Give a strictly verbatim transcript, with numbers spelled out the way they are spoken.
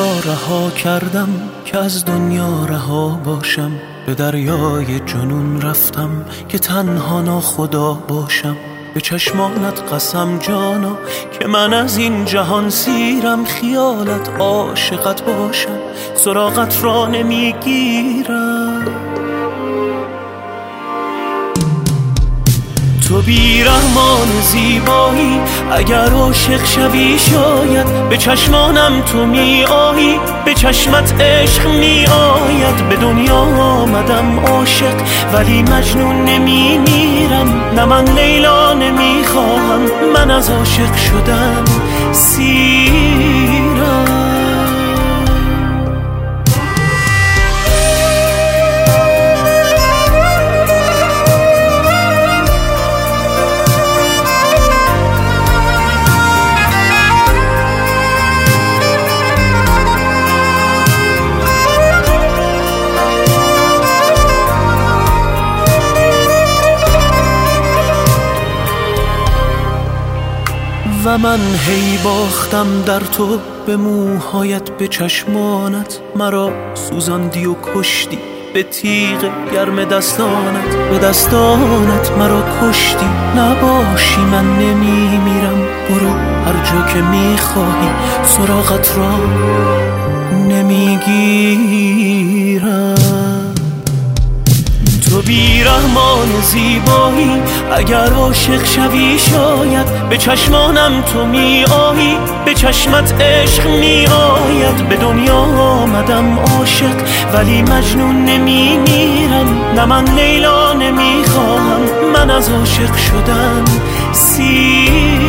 را رها کردم که از دنیا رها باشم، به دریای جنون رفتم که تنها ناخدا باشم. به چشمانت قسم جانا که من از این جهان سیرم، خیالت عاشقت باشم سراغت را نمیگیرم. تو بیرحمان زیبایی، اگر عاشق شوی شاید به چشمانم تو می آیی، به چشمت عشق می آید. به دنیا آمدم عاشق ولی مجنون نمی میرم، نه من لیلا نمی خواهم، من از عاشق شدن سیرم. و من هی باختم در تو، به موهایت به چشمانت مرا سوزاندی و کشتی، به تیغ گرم دستانت به دستانت مرا کشتی. نباشی من نمی میرم، برو هر جا که میخواهی سراغت را نمیگیرم. تو بیرحمان زیبایی، اگر عاشق شوی شاید به چشمانم تو می آیی، به چشمت عشق می آید. به دنیا آمدم عاشق ولی مجنون نمی میرم، نه من لیلا نمی خواهم، من از عاشق شدن سیر